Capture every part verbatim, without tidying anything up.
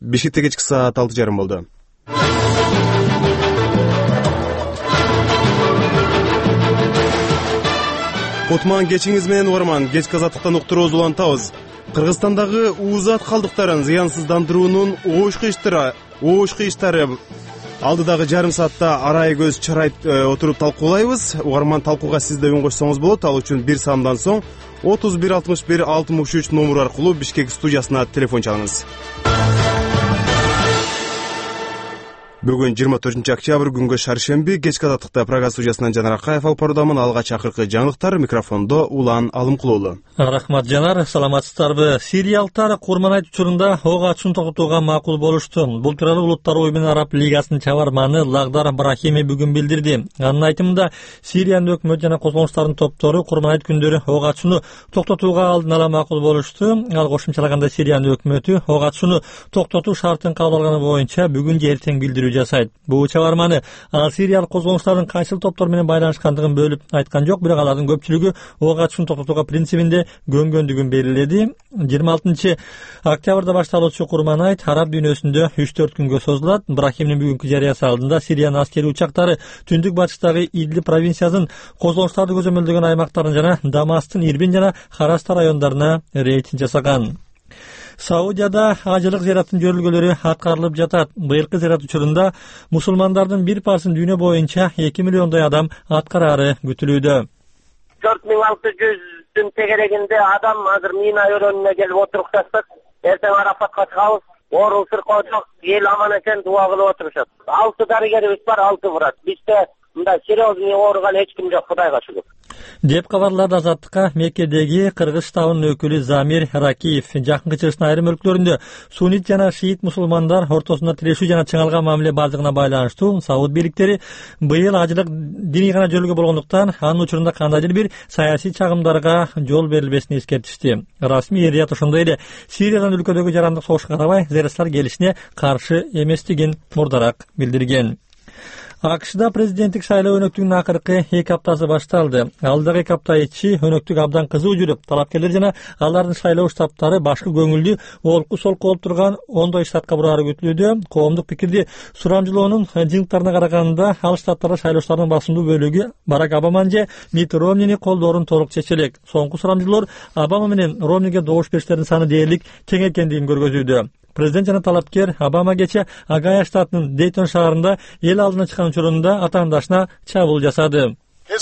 Бишкекте кечки саат алты жарым болду. Кутман кечиңиз менен угарман, кечки азаттыктан уктуруубузду улантабыз. Кыргызстандагы уузат калдыктарын зыянсыздандыруунун оошку иштери, оошку иштери алдыдагы жарым саатта арай көз чарайт отуруп талкуулайбыз. Угарман, талкууга сиз да үн кошсоңуз болот. Ал үчүн бир саамдан соң отуз бир алтымыш бир алтымыш үч номеру аркылуу Бишкек студиясына телефон чалыңыз. Бүгүн жыйырма төртүнчү октябрь, күнгө шаршемби. Кечки азаттыкта программа студиясынан Жанар Акаев алып баруудамын. Алгач акыркы жаңылыктар, микрофондо Улан Алымкулуулу. Рахмат Жанар, саламатсыздарбы? Сириялыктар Курманайт учурунда ок атышын токтотууга макул болушту. Бул тууралуу Улуттар уюмунун Араб лигасынын чабарманы Лагдар Брахими бүгүн билдирди. Анын айтымында, Сириянын өкмөт жана козголуштардын топтору Курманайт күндөрү ок атышын токтотууга алдын ала макул болушту. Ал кошумчалаганда, Сириянын өкмөтү ок атышын токтотуу шартын кабыл алганы боюнча бүгүн же эртең билдирүү жасайт. Бул чабарманы ал Сириялык козголуштардын кайсыл топтор менен байланышкандыгын бөлүп айткан жок, бирок алардын көпчүлүгү ок атышын токтотууга принцибинде көнгөндүгүн белгиледи. жыйырма алтынчы октябрда башталуучу Курманайт араб дүйнөсүндө үч төрт күнгө созулат. Брахимдин бүгүнкү жарыясы алдында Сириянын аскери учактары түндүк батыштагы Идлиб провинциясынын козголуштарды көзөмөлдөгөн аймактарын жана Дамастын Ирбин жана Хараста райондарына рейд жасаган. Саудияда ажылык зыяраттын жөрүлгөлөрү аткарылып жатат. Быйылкы зыярат учурунда мусулмандардын бир парсын дүйнө боюнча эки миллиондой адам аткарары күтүлүүдө. төрт миң алты жүздүн тегерегинде адам азыр Мина өрөөнүнө келип отурукташат. Эртең Арафатка чыгабыз. Оору сыркоо жок, эл аман экен, дуа кылып отурушат. алты дарыгерибиз бар, алты врач. Бизде мындай серьезный ооруган эч ким жок, Кудайга шүгүр. Деп кабарлады Азаттыкка Меккедеги кыргыз штабынын өкүлү Замир Ракиев. Жакынкы чыгыштын айрым өлкөлөрүндө суннит жана шиит мусулмандар ортосунда тирешүү жана чыңалган мамиле бардыгына байланыштуу Сауд бийликтери быйыл ажылык диний гана жолго болгондуктан анын учурунда кандайдыр бир саясий чагымдарга жол берилбесин эскертишти. Расмий Рият ошондой эле Сириядан өлкөдөгү жарандык согушка карабай зыяраттар келишине каршы эместигин мурдараак билдирген. АКШда президенттик шайлоо өнөктүгүнүн акыркы эки аптасы башталды. Алдагы эки апта ичи өнөктүк абдан кызуу жүрүп, талапкерлер жана алардын шайлоо штабтары башкы көңүлдүү олку солку болуп турган ондой штатка бурары күтүлүүдө. Коомдук пикирди сурамжылоонун жыйынтыктарына караганда, ал штаттарда шайлоочулардын басымдуу бөлүгү Барак Обаманы же Мит Ромнини колдоорун толук чечелек. Соңку сурамжылоолор Обама менен Ромниге добуш бериштердин саны дээрлик тең экендигин көргөзүүдө. Президент жана талапкер Обама кече Агая штатынын Дейтон шаарында эл алдына чыккан учурунда атаандашына чабуул жасады.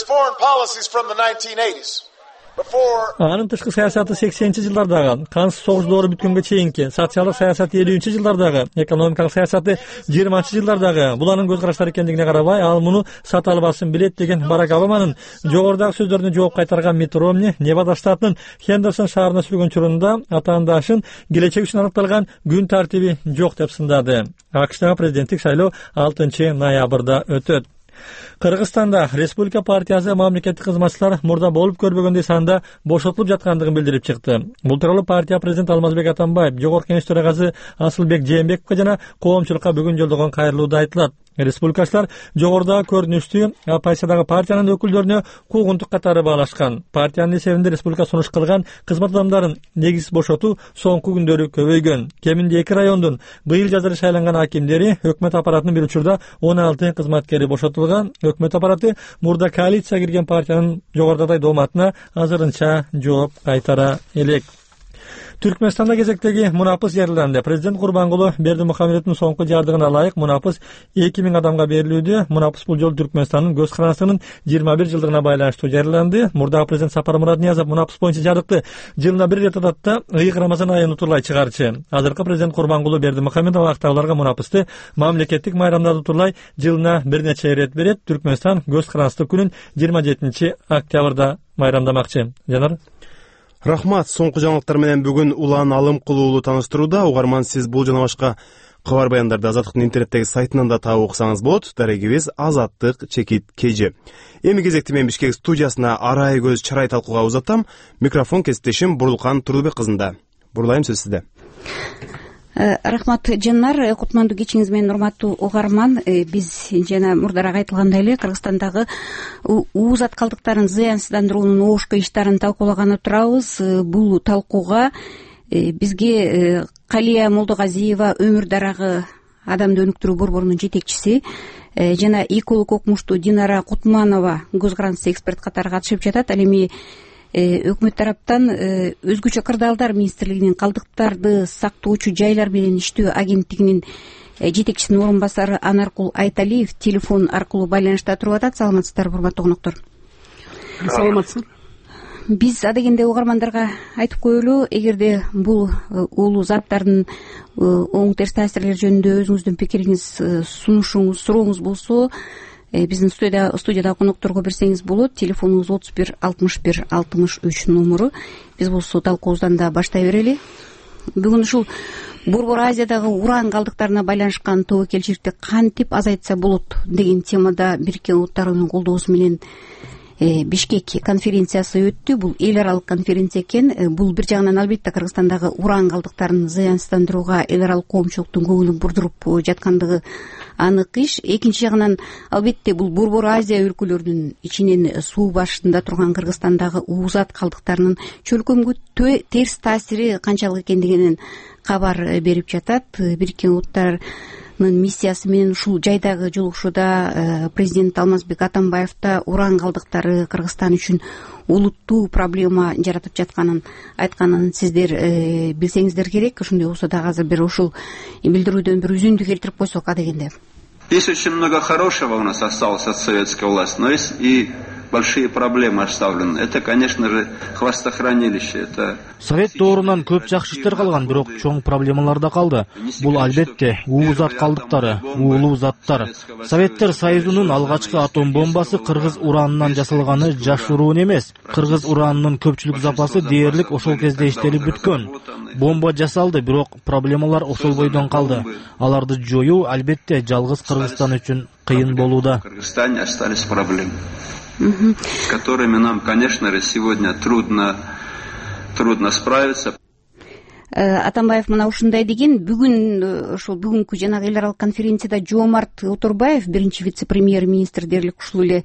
Анын тышкы саясаты сексенинчи жылдардагы, кансыз согуш доору бүткөнгө чейинки, социалдык саясаты элүүнчү жылдардагы, экономикалык саясаты жыйырманчы жылдардагы. Бул анын көз караштары экендигине карабай, ал муну сата албасын билет деген Барак Обаманын жогорудагы сөздөрүнө жооп кайтарган Мит Ромни Невада штатынын Хендерсон шаарына сүргөн учурунда атаандашын келечек үчүн аныкталган күн тартиби жок деп сындады. АКШдагы президенттик шайлоо алтынчы ноябрда өтөт. Кыргызстанда Республика партиясы мамлекеттик кызматчылар мурда болуп көрбөгөндөй санда бошотулуп жаткандыгын билдирип чыкты. Бул тууралуу партия президенти Алмазбек Атамбаев Жогорку Кеңеш төрагасы Асылбек Жээнбековго жана коомчулукка бүгүн жолдогон кайрылууда айтылат. Республикачылар жогорудагы көрүнүштү оппозициядагы партиянын өкүлдөрүнө куугунтук катары баалашкан. Партиянын эсебинде республика сунуш кылган кызмат адамдарын негизсиз бошотуу соңку күндөрү көбөйгөн. Кеминде эки райондун быйыл жаз эле шайланган акимдери өкмөт аппаратынын бир учурда он алты кызматкери бошотулган. Өкмөт аппараты мурда коалицияга кирген партиянын жогорудагы дооматына азырынча жооп кайтара элек. Түркмөнстанда кезектеги мунапыс жарыяланды. Президент Курбангулы Бердимухамедовдун соңку жардыгына ылайык мунапыс эки миң адамга берилүүдө. Мунапыс бул жолу Түркмөнстандын көз карандысынын жыйырма бир жылдыгына байланыштуу жарыяланды. Мурдагы президент Сапар Муратниязов мунапыс боюнча жардыкты жылына бир ирет атат да ыйык Рамазан айын утурлай чыгарчы. Азыркы президент Курбангулы Бердимухамедов актагыларга мунапысты мамлекеттик майрамдарды утурлай жылына бир нече ирет берет. Түркмөнстан көз карандысы күнүн жыйырма жетинчи октябрда майрамдамакчы. Жанар. Рахмат, соңку жаңылыктар менен бүгүн Улан Алымкулуулу таныштырууда. Угарман, сиз бул жана башка кабар баяндарды Азаттыктын интернеттеги сайтынан да таап окусаңыз болот. Дарегибиз Азаттык чекит кж. Эми кезекти мен Бишкек студиясына арай көз чарай талкууга узатам. Микрофон кесиптешим Бурулкан Турдубек кызында. Бурулайым, сөз сизде. Рахмат Жанар, кутмандуу кечиңиз менен урматтуу угарман. Биз жана мурдараак айтылгандай эле Кыргызстандагы уузат калдыктарын зыянсыздандыруунун оошку иштарын талкуулаганы турабыз. Бул талкууга бизге Калия Молдогазиева өмүр дарагы адамды өнүктүрүү борборунун жетекчиси жана эколог окумуштуу Динара Кутманова көз карандысы эксперт катары катышып жатат. Ал эми өкмөт тараптан өзгөчө кырдаалдар министрлигинин калдыктарды сактоочу жайлар менен иштөө агенттигинин жетекчисинин орун басары Анаркул Айталиев телефон аркылуу байланышта туруп атат. Саламатсыздарбы, урматтуу конокторор? Саламатсызбы. Биз адегенде угармандарга айтып коелу, эгерде бул уулуу заттардын оң терс таасирлери жөнүндө өзүңүздүн пикириңиз, сунушуңуз, сурооңуз болсо, биздин студияда студияда конокторго берсеңиз болот. Телефонубуз отуз бир алтымыш бир алтымыш үч номуру. Биз болсо талкуубуздан да баштай берели. Бүгүн ушул Борбор Азиядагы уран калдыктарына байланышкан тобокелчиликти кантип азайтса болот деген темада Бириккен Улуттар уюмунун колдоосу менен Бишкек конференциясы өттү. Бул эл аралык конференция экен. Бул бир жагынан албетте Кыргызстандагы уран калдыктарын зыянсыздандырууга эл аралык коомчулуктун көңүлүн бурдуруп жаткандыгы анык иш. Экинчи жагынан албетте бул Борбор Азия өлкөлөрүнүн ичинен суу башында турган Кыргызстандагы уузат калдыктарынын чөлкөмгө терс таасири канчалык экендигинен кабар берип жатат. Бириккен Улуттар миссиясы менен ушул жайдагы жолугушууда президент Алмазбек Атамбаев да уран калдыктары Кыргызстан үчүн улуттуу проблема жаратып жатканын айтканын сиздер билсеңиздер керек. Ошондой болсо дагы азыр бир ушул билдирүүдөн бир үзүндү келтирип койсок адегенде. Есть очень много хорошего у нас осталось от советской власти, но есть и большие проблемы оставлены. Это, конечно же, хвостохранилище. Это Совет доорунан көп жакшы иштер калган, бирок чоң проблемалар да калды. Бул албетте уузат калдыктары, уулуу заттар. Советтер Союзунун алгачкы атом бомбасы кыргыз уранынан жасалганы жашыруун эмес. Кыргыз уранынын көпчүлүк запасы дээрлик ошол кезде иштелип бүткөн. Бомба жасалды, бирок проблемалар ошол бойдон калды. Аларды жоюу албетте жалгыз Кыргызстан үчүн кыйын болууда. В Кыргызстане остались проблемы, с которыми нам, конечно же, сегодня трудно, трудно справиться. Атамбаев мына ушундай деген. Бүгүн ошол бүгүнкү жанагы эл аралык конференцияда Жоомарт Оторбаев, биринчи вице-премьер-министр дерлик ушул эле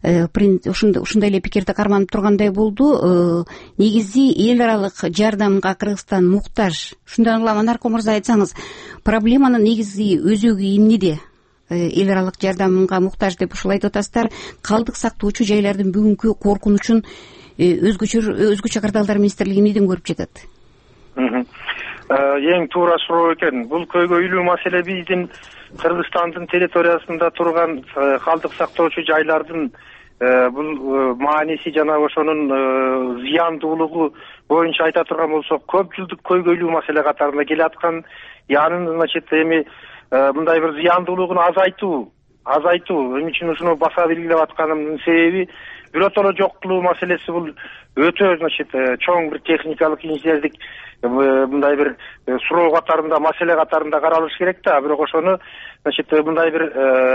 ушундай эле пикирди карманып тургандай болду. Негизи эл аралык жардамга Кыргызстан муктаж. Ушундан улам Анаркул мырза, айтсаңыз, проблеманын негизи өзөгү эмнеде? Эл аралык жардамга муктаж деп ушул айтып атасыздар. Калдык сактоочу жайлардын бүгүнкү коркунучун өзгөчө өзгөчө кырдаалдар министрлиги эмнеден көрүп жатат? Эң туура суроо экен. Бул көйгөйлүү маселе биздин Кыргызстандын территориясында турган калдык сактоочу жайлардын бул мааниси жана ошонун зыяндуулугу боюнча айта турган болсок, көп жылдык көйгөйлүү маселе катарына келаткан. Янын, значит, эми мындай бир зыяндуулугун азайтуу, азайтуу эмне үчүн ушуну баса белгилеп атканымдын себеби биротоло жок кылуу маселеси бул өтө, значит, чоң бир техникалык инженердик мындай бир суроо катарында, маселе катарында каралыш керек да. Бирок ошону, значит, мындай бир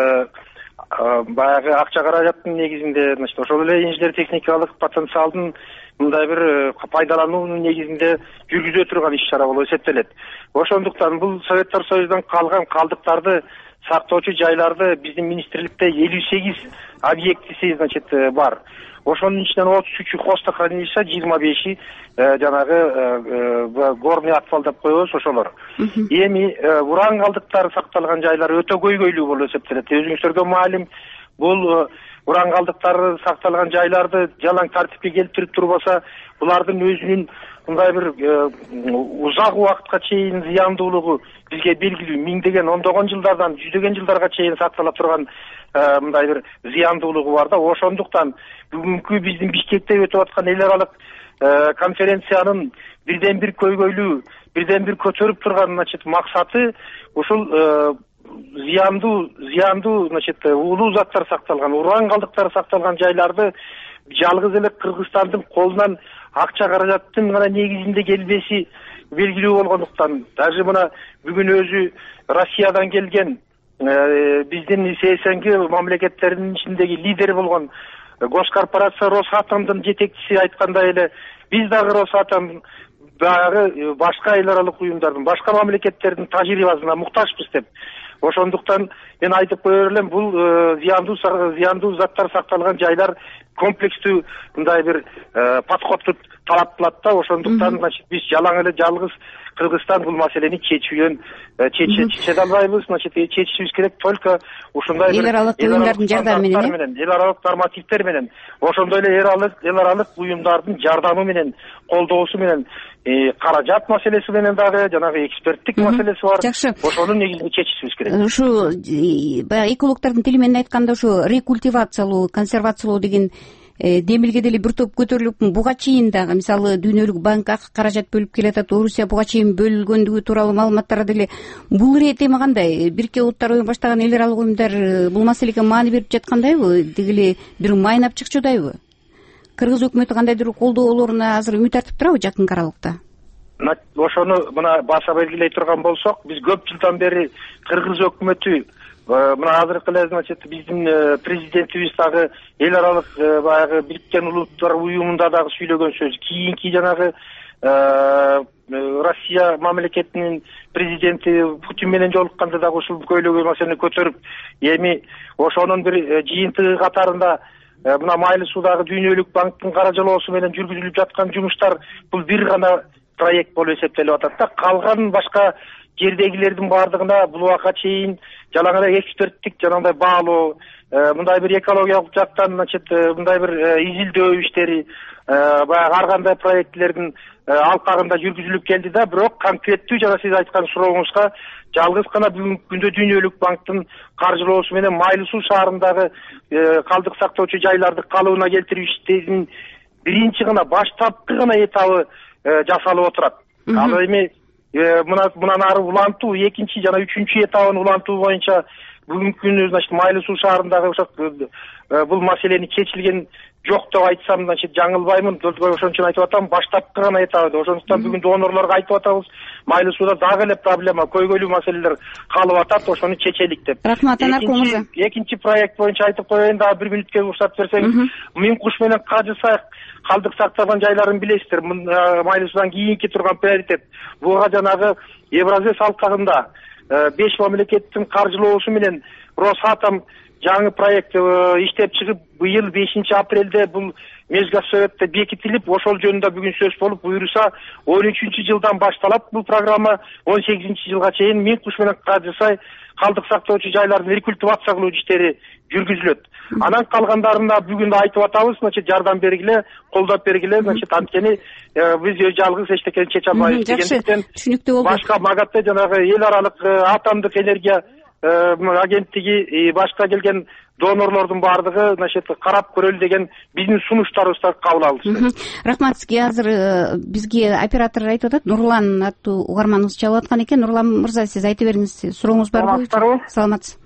баягы акча каражаттын негизинде, значит, ошол эле инженер техникалык потенциалдын мындай бир пайдалануунун негизинде жүргүзө турган иш чара болуп эсептелет. Ошондуктан бул Советтер Союзунан калган калдыктарды сактоочу жайларды биздин министрликте элүү сегиз объектиси, значит, бар. Ошонун ичинен отуз үчү хвостохранилище, жыйырма беши жанагы горный отвал деп коебуз, ошолор. Эми уран калдыктары сакталган жайлар өтө көйгөйлүү болуп эсептелет. Өзүңүздөргө маалим, бул уран калдыктары сакталган жайларды жалаң тартипке келтирип турбаса, булардын өзүнүн мындай бир узак убакытка чейин зыяндуулугу бизге белгилүү. Миңдеген, ондогон жылдардан жүздөгөн жылдарга чейин сактала турган мындай бир зыяндуулугу бар да. Ошондуктан бүгүнкү биздин Бишкекте өтүп аткан эл аралык конференциянын бирден бир көйгөйлүү, бирден бир көтөрүп турган, значит, максаты ушул зыяндуу, зыяндуу, значит, уулуу заттар сакталган, уран калдыктары сакталган жайларды жалгыз эле Кыргызстандын колунан акча каражаттын гана негизинде келбеси белгилүү болгондуктан, даже мына бүгүн өзү Россиядан келген биздин ССНГ мамлекеттеринин ичиндеги лидери болгон госкорпорация Росатомдун жетекчиси айткандай эле, биз дагы Росатом баягы башка эл аралык уюмдардын, башка мамлекеттердин тажрыйбасына муктажбыз деп. Ошондуктан мен айтып кое элем, бул зыяндуу зыяндуу заттар сакталган жайлар комплекстүү мындай бир подходду талап кылат да. Ошондуктан значит биз жалаң эле жалгыз Кыргызстан бул маселени чечүүнүн чече албайбыз. Значит чечишибиз керек только ушундай эл аралык уюмдардын жардамы менен, эл аралык нормативдер менен, ошондой эле эл аралык эл аралык уюмдардын жардамы менен, колдоосу менен, каражат маселеси менен дагы жанагы эксперттик маселеси бар. Жакшы. Ошонун негизинде чечишибиз керек. Ушу баягы экологдордун тили менен айтканда ушу рекультивациялоо, консервациялоо деген демилге деле бир топ көтөрүлүп, буга чейин дагы мисалы Дүйнөлүк банк каражат бөлүп келатат, Орусия буга чейин бөлүнгөндүгү тууралуу маалыматтар деле. Бул эми кандай? Бириккен Улуттар уюму баштаган эл аралык уюмдар бул маселеге маани берип жаткандайбы? Дегеле бир майнап чыкчудайбы? Кыргыз өкмөтү кандайдыр колдоолоруна азыр үмүт артып турабы жакын аралыкта? Ошону мына баса белгилей турган болсок, биз көп жылдан бери Кыргыз өкмөтү мына азыркы эле значит биздин президентибиз дагы эл аралык баягы Бириккен Улуттар уюмунда дагы сүйлөгөн сөз, кийинки жанагы Россия мамлекетинин президенти Путин менен жолукканда дагы ушул көйлөгө маселени көтөрүп, эми ошонун бир жыйынтыгы катарында мына Майлы суудагы Дүйнөлүк банктын каражалоосу менен жүргүзүлүп жаткан жумуштар бул бир гана проект болуп эсептелип атат да. Калган башка жердегилердин баардыгына бул убакка чейин жалаң эле эксперттик жанагындай баалоо, мындай бир экологиялык жактан значит мындай бир изилдөө иштери баягы ар кандай проектлердин алкагында жүргүзүлүп келди да. Бирок конкреттүү жана сиз айткан сурооңузга жалгыз гана бүгүнкү күндө Дүйнөлүк банктын каржылоосу менен Майлы суу шаарындагы калдык сактоочу жайларды калыбына келтирип иштейтин биринчи гана баштапкы гана этабы жасалып отурат. Ал эми мына мындан ары улантуу экинчи жана үчүнчү этабын улантуу боюнча бүгүнкү күнү значит Майлы суу шаарындагы бул маселени чечилген жок деп айтсам значит жаңылбаймын. Ошон үчүн айтып атам, баштапкы гана этабы. Ошондуктан бүгүн донорлорго айтып атабыз, Майлы сууда дагы эле проблема, көйгөйлүү маселелер калып атат, ошону чечелик деп. Рахмат, Анаркул мырза. Экинчи проект боюнча айтып коеюн, дагы бир мүнөткө уруксат берсеңиз. Мин куш менен Кажы Сайык калдык сактаган жайларын билесиздер. Майлы суудан кийинки турган приоритет. Буга жанагы Евразес алкагында беш мамлекеттин каржылоосу менен Росатом жаңы проект иштеп чыгып, быйыл бешинчи апрелде бул Мезгосоветте бекитилип, ошол жөнүндө бүгүн сөз болуп, буюрса он үчүнчү жылдан башталат бул программа, он сегизинчи жылга чейин Мин куш менен Кажы Сай калдык сактоочу жайлардын рекультивация кылуу иштери жүргүзүлөт. Анан калгандарына бүгүн айтып атабыз, значит жардам бергиле, колдоп бергиле, значит анткени биз жалгыз эчтекени чече албайбыз дегендиктен түшүнүктүү болду. Башка МАГАТЭ жанагы эл аралык атомдук энергия агенттиги, башка келген донорлордун баардыгы значит карап көрөлү деген биздин сунуштарыбызды кабыл алды. Рахмат сизге. Азыр бизге оператор айтып атат, Нурлан аттуу угарманыбыз чалып аткан экен. Нурлан мырза, сиз айтып бериңиз, сурооңуз барбы? Саламатсыз.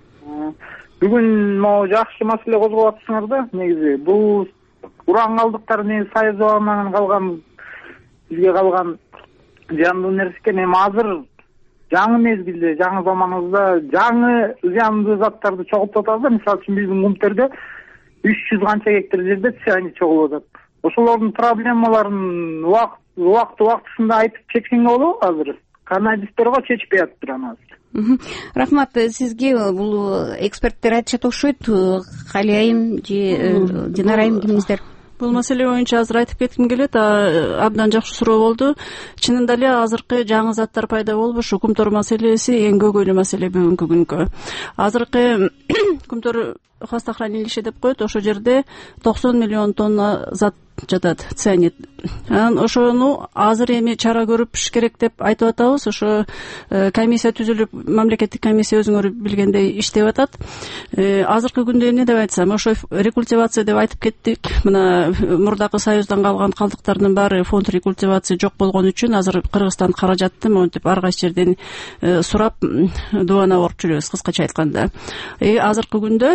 Бүгүн могу жакшы маселе козгоп атсыңар да. Негизи бул уран калдыктары негизи Союз убагынан калган, бизге калган зыяндуу нерсе экен. Эми азыр жаңы мезгилде, жаңы заманыбызда жаңы зыяндуу заттарды чогултуп атабыз да. Мисалы үчүн биздин Кумтерде үч жүз канча гектар жерде цианид чогулуп атат. Ошолордун проблемаларын убакыт убакыт убактысында айтып чечкенге болобу азыр? Канадистерго чечпей атыптыр аны азыр. Рахмат сизге. Бул эксперттер айтышат окшойт. Кали айым же Динара айым, кимиңиздер? Бул маселе боюнча азыр айтып кетким келет. Абдан жакшы суроо болду. Чынында эле азыркы жаңы заттар пайда болуп, ушу Кумтор маселеси эң көйгөйлүү маселе бүгүнкү күнгө. Азыркы Кумтор хвостохранилище деп коет, ошол жерде токсон миллион тонна зат жатат, цианид. Анан ошону азыр эми чара көрүп иш керек деп айтып атабыз. Ошо комиссия түзүлүп, мамлекеттик комиссия өзүңөр билгендей иштеп атат. Азыркы күндө эмне деп айтсам, ошо рекультивация деп айтып кеттик. Мына мурдакы Союздан калган калдыктардын баары фонд рекультивация жок болгон үчүн азыр Кыргызстан каражатты монтип ар кайсы жерден сурап дубана оруп жүрөбүз, кыскача айтканда. Азыркы күндө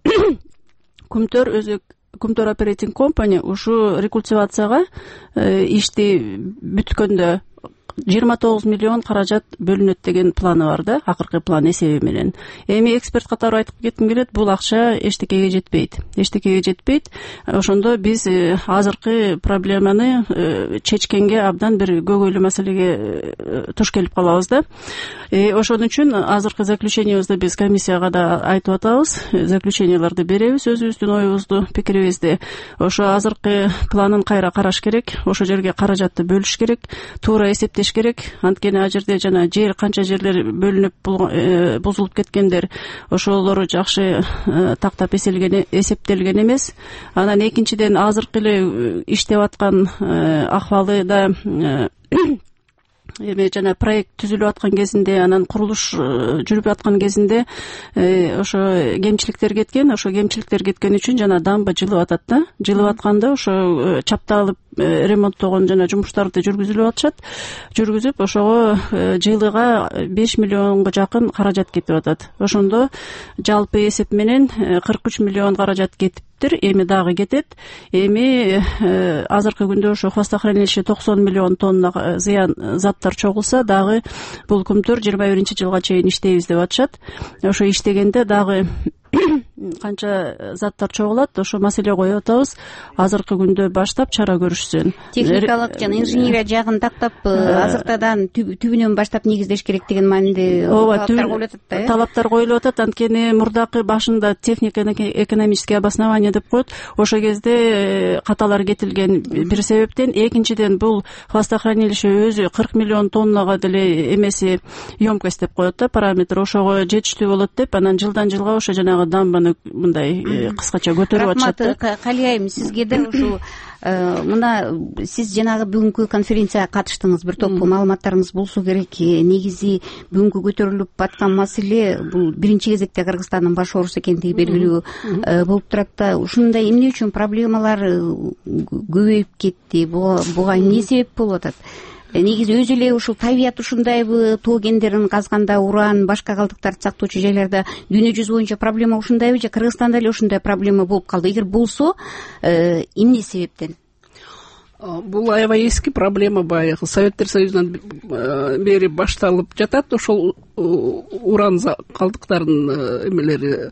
Кумтор өзү Кумтор Operating Company ушу рекультивацияга ишти бүткөндө жыйырма тогуз миллион каражат бөлүнөт деген планы бар да, акыркы план эсеби менен. Эми эксперт катары айтып кетким келет, бул акча эчтекеге жетпейт. Эчтекеге жетпейт. Ошондо биз азыркы проблеманы чечкенге абдан бир көйгөйлүү маселеге туш келип калабыз да. Ошон үчүн азыркы заключениябызды биз комиссияга да айтып атабыз. Заключенияларды беребиз, өзүбүздүн оюбузду, пикирибизди. Ошо азыркы планын кайра караш керек, ошо жерге каражатты бөлүш керек, туура эсептеш керек. Анткени ал жерде жана жер канча жерлер бөлүнүп бузулуп кеткендер, ошолору жакшы тактап эсептелген эмес. Анан экинчиден азыркы эле иштеп аткан акыбалы да эми жана проект түзүлүп аткан кезинде, анан курулуш жүрүп аткан кезинде ошо кемчиликтер кеткен. Ошо кемчиликтер кеткен үчүн жана дамба жылып атат да. Жылып атканда ошо чапталып ремонттогон жана жумуштарды жүргүзүлүп атышат. Жүргүзүп ошого жылыга беш миллионго жакын каражат кетип атат. Ошондо жалпы эсеп менен кырк үч миллион каражат кетиптир. Эми дагы кетет. Эми азыркы күндө ошо хвостохранилище токсон миллион тонна зыян заттар чогулса, дагы бул күмтөр жыйырма биринчи жылга чейин иштейбиз деп атышат. Ошо иштегенде дагы канча заттар чогулат, ошо маселе коюп атабыз. Азыркы күндө баштап чара көрүшсүн. Техникалык жана инженерия жагын тактап, азыртадан түбүнөн баштап негиздеш керек деген маанилүү талаптар коюлуп атат да. Талаптар коюлуп атат. Анткени мурдакы башында технико экономическое обоснование деп коет. Ошо кезде каталар кетилген бир себептен, экинчиден бул хвостохранилище өзү кырк миллион тоннага деле эмеси емкость деп коет да, параметр. Ошого жетиштүү болот деп, анан жылдан жылга ошо жанагы дамбаны мындай кыскача көтөрүп атышат. Рахмат, Калиайым, сизге да ушу мына сиз жанагы бүгүнкү конференцияга катыштыңыз, бир топ маалыматтарыңыз болсо керек. Негизи бүгүнкү көтөрүлүп аткан маселе бул биринчи кезекте Кыргызстандын баш ооруусу экендиги белгилүү болуп турат да. Ушундай эмне үчүн проблемалар көбөйүп кетти? Буга эмне себеп болуп атат? Негизи өзү эле ушул табият ушундайбы, тоо кендерин казганда уран, башка калдыктарды сактоочу жайларда дүйнө жүзү боюнча проблема ушундайбы же Кыргызстанда эле ушундай проблема болуп калды? Эгер болсо, эмне себептен? Бул аябай эски проблема, баягы Советтер Союзунан бери башталып жатат. Ошол уран калдыктарынын эмелери,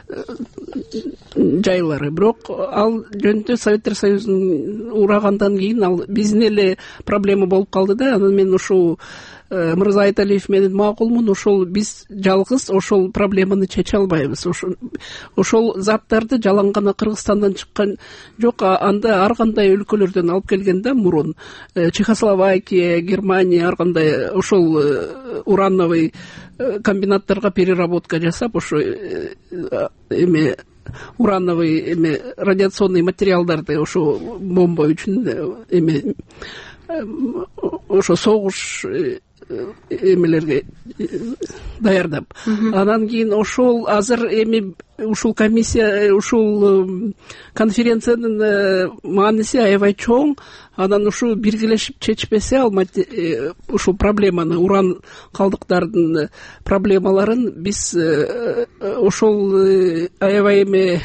жайлары. Бирок ал жөнүндө Советтер Союзун урагандан кийин ал биздин эле проблема болуп калды да. Анан мен ушул Мырза Айталиев менен макулмун. Ошол биз жалгыз ошол проблеманы чече албайбыз. Ошол заттарды жалаң гана Кыргызстандан чыккан жок, анда ар кандай өлкөлөрдөн алып келген да мурун. Чехословакия, Германия ар кандай ошол урановый комбинаттарга переработка жасап, ошо эме урановый эме радиационный материалдарды ошо бомба үчүн эме ошо согуш эмелерге даярдап, анан кийин ошол азыр эми ушул комиссия, ушул конференциянын мааниси аябай чоң. Анан ушу биргелешип чечпесе ал ушул проблеманы, уран калдыктардын проблемаларын биз ошол аябай эме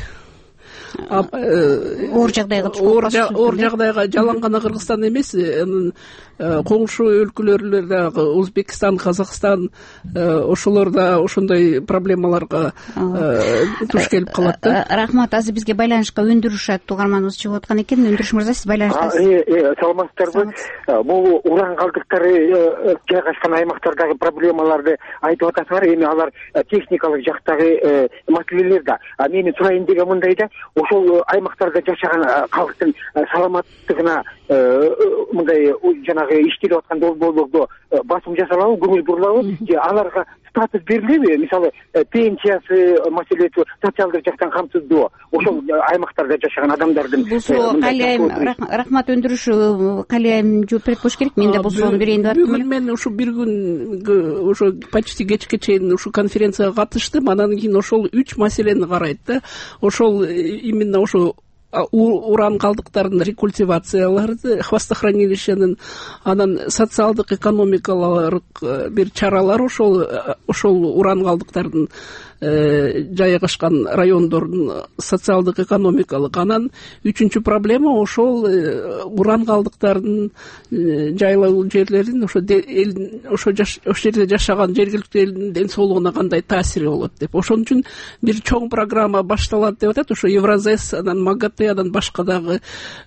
оор жагдайга оор жагдайга жалаң гана Кыргызстан эмес, анын коңшу өлкөлөр дагы Өзбекстан, Казакстан, ошолор да ошондой проблемаларга туш келип калат да. Рахмат, азыр бизге байланышка Өндүрүш аттуу угарманыбыз чыгып аткан экен. Өндүрүш мырза, сиз байланыштасыз. Саламатсыздарбы? Бул уран калдыктары жайгашкан аймактардагы проблемаларды айтып атасыздар. Эми алар техникалык жактагы маселелер да. Менин сурайын деген мындай да, ошол аймактарда жашаган калктын саламаттыгына мындай жанагы иштелип аткан долбоорлордо басым жасалабы, көңүл бурулабы же аларга статус берилеби? Мисалы пенсиясы маселеси, социалдык жактан камсыздоо ошол аймактарда жашаган адамдардын. Бул Калиайым, рахмат. Өндүрүш Калиайым жооп берет болуш керек. Мен да бул суроону берейин деп аттым. Бүгүн мен ушу бир күн ошо почти кечке чейин ушу конференцияга катыштым. Анан кийин ошол үч маселени карайт да. Ошол именно ошо уран калдыктарын рекультивацияларды, хвостохранилищенин, анан социалдык экономикалык бир чаралар ошол ошол уран калдыктардын жайгашкан райондордун социалдык экономикалык. Анан үчүнчү проблема ошол уран калдыктардын жайлуу жерлерин ошо ошо ошол жерде жашаган жергиликтүү элдин ден соолугуна кандай таасири болот деп. Ошон үчүн бир чоң программа башталат деп атат. Ошо Евразес, анан МАГАТЭ, анан башка дагы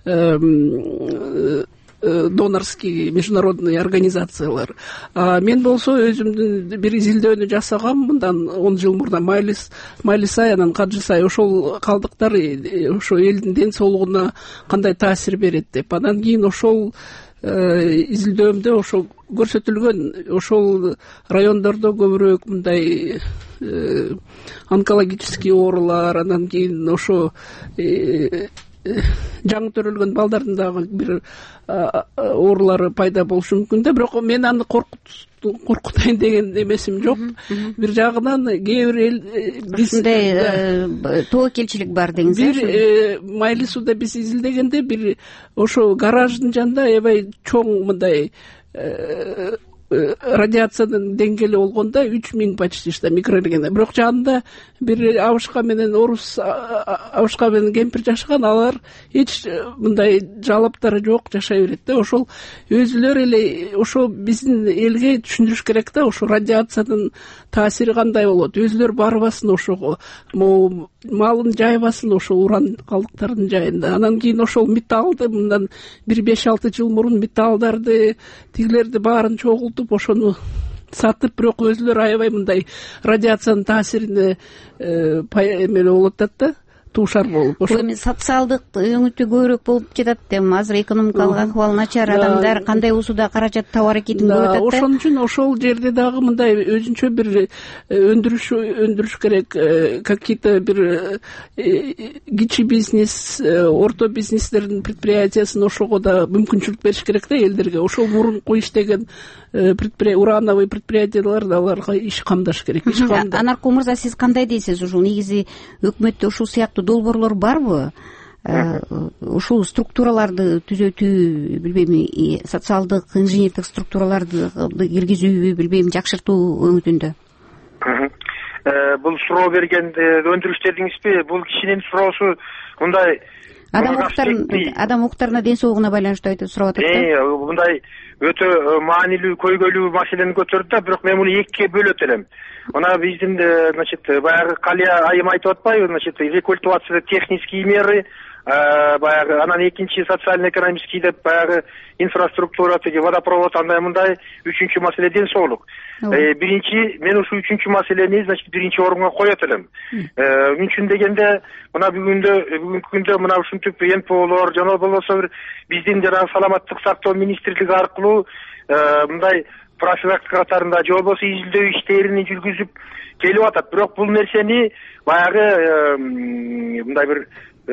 донорский международный организациялар. Мен болсо өзүмдүн бир изилдөөнү жасагам мындан он жыл мурда. Майлисай, анан Каджысай, ошол калдыктар ошо элдин ден соолугуна кандай таасир берет деп. Анан кийин ошол изилдөөмдө ошол көрсөтүлгөн, ошол райондордо көбүрөөк мындай онкологический оорулар, анан кийин ошо жаңы төрөлгөн балдардын дагы бир оорулары пайда болушу мүмкүн да. Бирок мен аны коркутайын деген эмесим жок. Бир жагынан кээ бир эл ушундай тобокелчилик бар деңиз. Бир Майлисуда биз изилдегенде бир ошо гараждын жанында аябай чоң мындай радиациянын деңгээли болгондо үч миң почти что микрорегион. Бирок жанында бир абышка менен орус, абышка менен кемпир жашаган, алар эч мындай жалаптары жок, жашай берет да. Ошол өзүлөр эле ошо биздин элге түшүндүрүш керек да, ошо радиациянын таасири кандай болот. Өзүлөр барбасын ошого, могу малын жайбасын ошо уран калдыктардын жайында. Анан кийин ошол металлды мындан бир беш алты жыл мурун металлдарды, тигилерди баарын чогултуп ошону сатып, бирок өзүлөр аябай мындай радиациянын таасирине эмеле болуп атат да, туушар болуп. Бул эми социалдык өңүтү көбүрөөк болуп жатат деп. Азыр экономикалык акыбал начар, адамдар кандай уусуда каражат табуу аракетин кылып атат да. Ошон үчүн ошол жерде дагы мындай өзүнчө бир өндүрүш өндүрүш керек, какие-то бир кичи бизнес, орто бизнестердин предприятиясын ошого да мүмкүнчүлүк бериш керек да элдерге. Ошол мурунку иштеген урановый предприятиялар да аларга иш камдаш керек. Анаркул мырза, сиз кандай дейсиз? Ушул негизи өкмөттө ушул сыяктуу долбоорлор барбы? Ушул структураларды түзөтүү, билбейм, социалдык, инженердик структураларды киргизүүбү, билбейм, жакшыртуу өңүтүндө? Бул суроо бергенде өндүрүш дедиңизби? Бул кишинин суроосу мындай адам укуктарын адам укуктарына, ден соолугуна байланыштуу айтып сурап атат да. Мындай өтө маанилүү, көйгөйлүү маселени көтөрдү да, бирок мен муну экиге бөлөт элем. Мына биздин, значит, баягы Калия айым айтып атпайбы, значит, рекультивация, технические меры, баягы анан экинчи социально-экономический деп баягы инфраструктура, теги водопровод, андай мындай. Үчүнчү маселе ден соолук. Биринчи, мен ушу үчүнчү маселени, значит, биринчи орунга коет элем. Үчүн дегенде, мына бүгүндө бүгүнкү күндө мына ушинтип эн пэ олор жана болбосо бир биздин жана саламаттык сактоо министрлиги аркылуу мындай профилактика катарында же болбосо изилдөө иштерин жүргүзүп келип атат. Бирок бул нерсени баягы мындай бир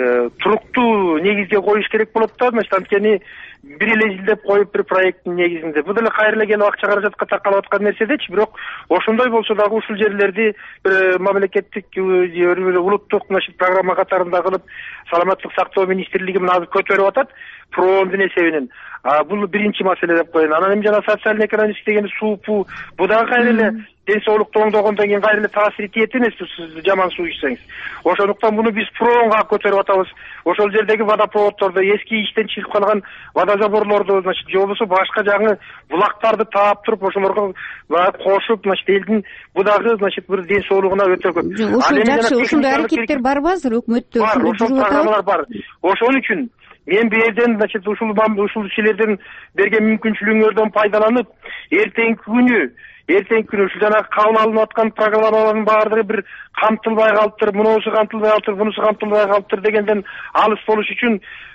туруктуу негизге коюш керек болот да. Значит, анткени бир эле изилдеп коюп бир проекттин негизинде бул деле кайра эле келип акча каражатка таркалып аткан нерседечи. Бирок ошондой болсо дагы ушул жерлерди бир мамлекеттик улуттук, значит, программа катарында кылып саламаттык сактоо министрлиги мына азыр көтөрүп атат проондун эсебинен. Бул биринчи маселе деп коеюн. Анан эми жана социально экономический деген суу пуу, бул дагы кайра эле ден соолукту оңдогондон кийин кайра эле таасири тиет эмеспи сиз жаман суу ичсеңиз. Ошондуктан муну биз проонга көтөрүп атабыз. Ошол жердеги водопроводдорду, эски иштен чыгып калган водозаборлорду, значит, же болбосо башка жаңы булактарды таап туруп ошолорго кошуп, значит, элдин бул дагы, значит, бир ден соолугуна өтө көп. Ушул жакшы, ушундай аракеттер барбы азыр өкмөттө? Бар, ошол программалар бар. Ошон үчүн мен бул жерден, значит, ушул ушул силердин берген мүмкүнчүлүгүңөрдөн пайдаланып, эртеңки күнү эртеңки күнү ушул жанагы кабыл алынып аткан программалардын баардыгы бир камтылбай калыптыр, мунусу камтылбай калыптыр, бунусу камтылбай калыптыр дегенден алыс болуш үчүн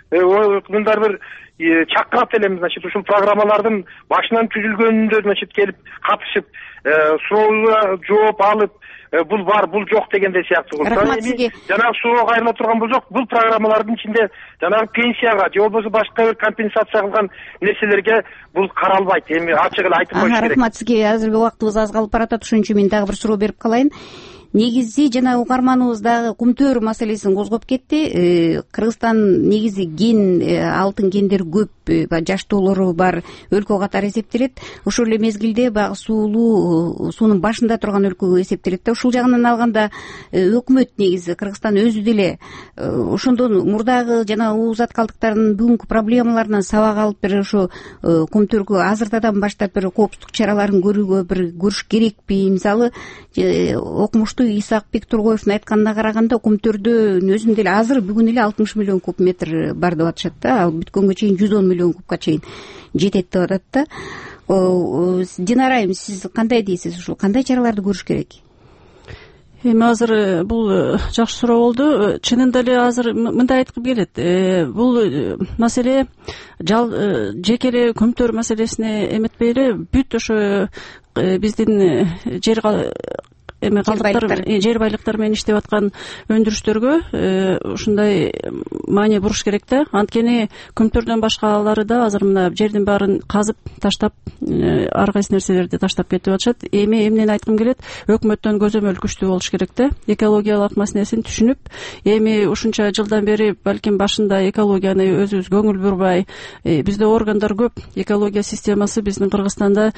мындай бир чакырат элем. Значит, ушул программалардын башынан түзүлгөнүндө, значит, келип катышып, суроога жооп алып, бул бар, бул жок дегенде сыяктуу. Рахмат сизге. Жанагы суроо кайрыла турган бул жок. Бул программалардын ичинде жанагы пенсияга же болбосо башка бир компенсация кылган нерселерге бул каралбайт. Эми ачык эле айтып коюш керек. Рахмат сизге. Азыркы убактыбыз аз калып баратат, ошон үчүн мен дагы бир суроо берип калайын. негизи жана угарманыбыз дагы кумтөр маселесин козгоп кетти. Кыргызстан негизи ген, алтын гендер көп, жаштоолору бар өлкө катары эсептелет. Ошол эле мезгилде баягы суулуу, суунун башында турган өлкө эсептелет да. Ушул жагынан алганда өкмөт негизи Кыргызстан өзү деле ошондон мурдагы жана уузат калдыктарынын бүгүнкү проблемаларынан сабак алып бир ошо кумтөргө азыртадан баштап бир коопсуздук чараларын көрүүгө бир көрүш керекпи? Мисалы окумуштуу Исакбек Тургоевдун айтканына караганда кумтөрдө өзүн деле азыр бүгүн эле алтымыш миллион куб метр бар деп атышат да. Ал бүткөнгө чейин жүз он миллион кубка чейин жетет деп атат да. Динара айым, сиз кандай дейсиз? Ушул кандай чараларды көрүш керек? Эми азыр бул жакшы суроо болду. Чынында эле азыр мындай айткым келет. Бул маселе жеке эле көмтөр маселесине эметпей эле бүт ошо биздин жер эме калдыктар, жер байлыктары менен иштеп аткан өндүрүштөргө ушундай маани буруш керек да. Анткени көмтөрдөн башкалары да азыр мына жердин баарын казып таштап, ар кайсы нерселерди таштап кетип атышат. Эми эмнени айткым келет? Өкмөттөн көзөмөл күчтүү болуш керек да. Экологиялык маселесин түшүнүп, эми ушунча жылдан бери балким башында экологияны өзүбүз көңүл бурбай, бизде органдар көп, экология системасы биздин Кыргызстанда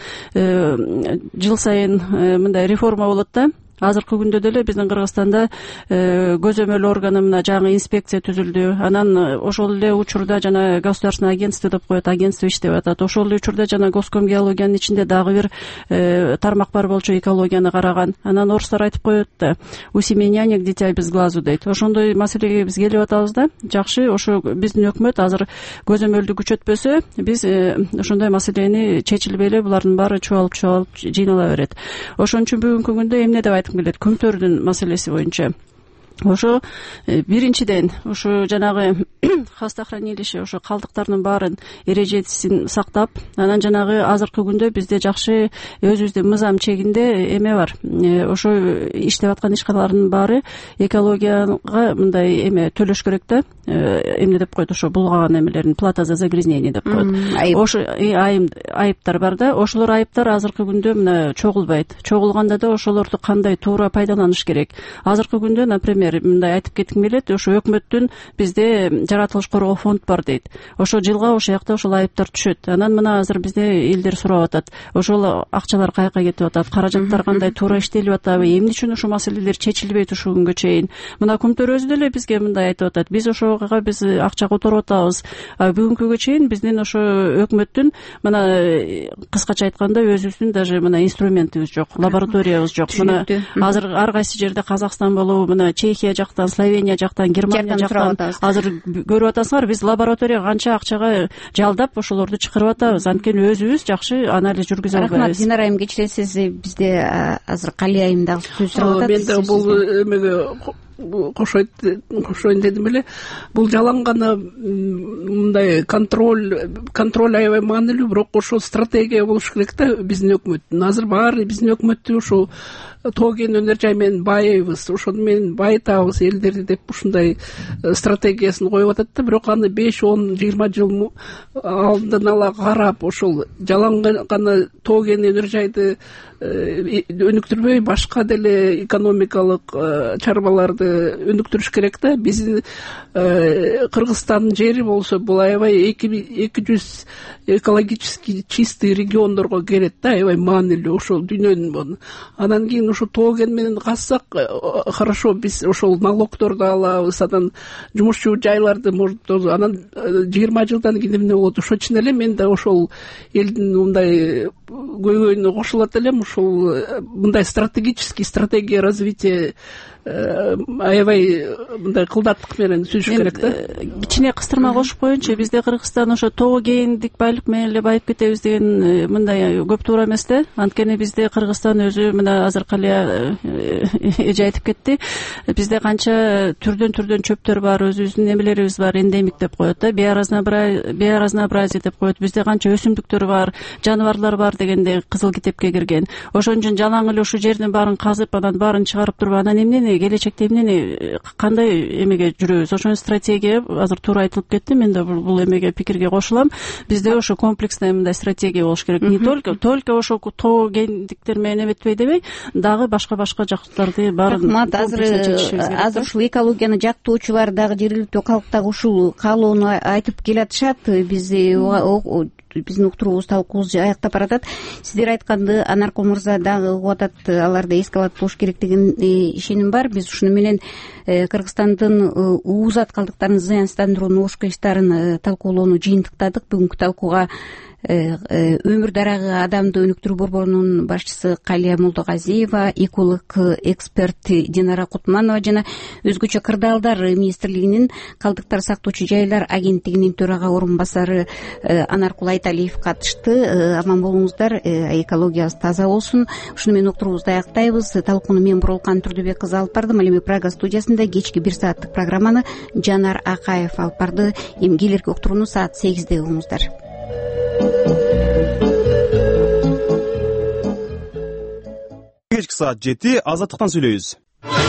жыл сайын мындай реформа болот да. Азыркы күндө деле биздин Кыргызстанда көзөмөл органы мына жаңы инспекция түзүлдү. Анан ошол эле учурда жана государственное агентство деп коет, агентство иштеп атат. Ошол эле учурда жана Госком геологиянын ичинде дагы бир тармак бар болчу, экологияны караган. Анан орустар айтып коет да, у семи нянек дитя без глазу дейт. Ошондой маселеге биз келип атабыз да. Жакшы, ошо биздин өкмөт азыр көзөмөлдү күчөтпөсө, биз ошондой маселени чечилбей эле булардын баары чубалып чубалып жыйнала берет. Ошон үчүн бүгүнкү күндө эмне деп айткым келет? Көмтөрдүн маселеси боюнча ошо биринчиден ушу жанагы хвостохранилище, ошо калдыктардын баарын эрежесин сактап, анан жанагы азыркы күндө бизде жакшы өзүбүздүн мыйзам чегинде эме бар. Ошо иштеп аткан ишканалардын баары экологияга мындай эме төлөш керек да. Эмне деп коет, ошо булгаган эмелерин плата за загрязнение деп коет. Ошо айыптар бар да. Ошолор айыптар азыркы күндө мына чогулбайт. Чогулганда да ошолорду кандай туура пайдаланыш керек? Азыркы күндө, например, мындай айтып кетким келет, ошо өкмөттүн бизде жаратылыш коргоо фонд бар дейт. Ошо жылга ошол жакта ошол айыптар түшөт. Анан мына азыр бизде элдер сурап атат, ошол акчалар каяка кетип атат, каражаттар кандай туура иштелип атабы, эмне үчүн ушул маселелер чечилбейт ушул күнгө чейин? Мына Көмтөр өзү деле бизге мындай айтып атат, биз ошого биз акча которуп атабыз. Бүгүнкү күнгө чейин биздин ошо өкмөттүн мына кыскача айтканда өзүбүздүн даже мына инструментибиз жок, лабораториябыз жок. Мына азыр ар кайсы жерде Казакстан болобу, мына Чехия жактан, Словения жактан, Германия жактан азыр көрүп атасыңар, биз лабораторияга канча акчага жалдап ошолорду чакырып атабыз. Анткени өзүбүз жакшы анализ жүргүзө албайбыз. Рахмат, Динара айым, кечиресиз, бизде азыр Кали айым дагы сөз сурап атат. Мен да бул эмеге кошоюн дедим эле, бул жалаң гана мындай контроль контроль аябай маанилүү, бирок ошол стратегия болуш керек да биздин өкмөттүн. Азыр баары биздин өкмөттү ушул тоо кен өнөр жай менен байыйбыз, ошону менен байытабыз элдерди деп ушундай стратегиясын коюп атат да. Бирок аны беш он жыйырма жыл алдынан ала карап, ошол жалаң гана тоо кен өнөр жайды өнүктүрбөй, башка деле экономикалык чарбаларды өнүктүрүш керек да. Биздин Кыргызстандын жери болсо бул аябай эки жүз экологически чистый региондорго кирет да, аябай маанилүү ошол дүйнөнүн. Анан кийин ошо тоо кен менен казсак, хорошо, биз ошол налогдорду алабыз, анан жумушчу жайларды, анан жыйырма жылдан кийин эмне болот? Ошол үчүн эле мен да ошол элдин мындай көйгөйүнө кошулат элем. Ушул мындай стратегический стратегия развития аябай мындай кылдаттык менен түзүш керек да. Кичине кыстырма кошуп коеюнчу, бизде Кыргызстан ошо тоо кендик байлык менен эле байып кетебиз деген мындай көп туура эмес да. Анткени бизде Кыргызстан өзү мына азыр Калия эже айтып кетти, бизде канча түрдөн түрдөн чөптөр бар, өзүбүздүн эмелерибиз бар, эндемик деп коет да, биоразнообразие деп коет. Бизде канча өсүмдүктөр бар, жаныбарлар бар дегенде кызыл китепке кирген. Ошон үчүн жалаң эле ушул жердин баарын казып, анан баарын чыгарып туруп, анан эмнени келечекте эмнени кандай эмеге жүрөбүз? Ошон стратегия азыр туура айтылып кетти. Мен да бул эмеге пикирге кошулам. Бизде ошо комплексный мындай стратегия болуш керек. Не только только ошо тоо гендиктер менен эметпей дебей, дагы башка башка жактарды баарын рахмат. Азыр азыр ушул экологияны жактоочулар дагы жергиликтүү калк дагы ушул каалоону айтып келатышат. Биз биздин уктуруубуз, талкуубуз аяктап баратат. Сиздер айтканды Анаркул мырза дагы угуп атат, аларды эске алат болуш керек деген ишеним бар. Биз ушуну менен Кыргызстандын уу зат калдыктарын зыянсыздандыруунун ош кыйыштарын талкуулоону жыйынтыктадык. Бүгүнкү талкууга өмүр дарагы адамды өнүктүрүү борборунун башчысы Калия Молдогазиева, эколог эксперт Динара Кутманова жана өзгөчө кырдаалдар министрлигинин калдыктар сактоочу жайлар агенттигинин төрага орун басары Анаркул Айталиев катышты. Аман болуңуздар, экологиябыз таза болсун. Ушуну менен уктуруубузду аяктайбыз. Талкууну мен Бурулкан Турдубек кызы алып бардым. Ал эми Прага студиясында кечки бир сааттык программаны Жанар Акаев алып барды. Эми келерки уктурууну саат сегизде угуңуздар. Кечки саат жети азаттыктан сүйлөйбүз.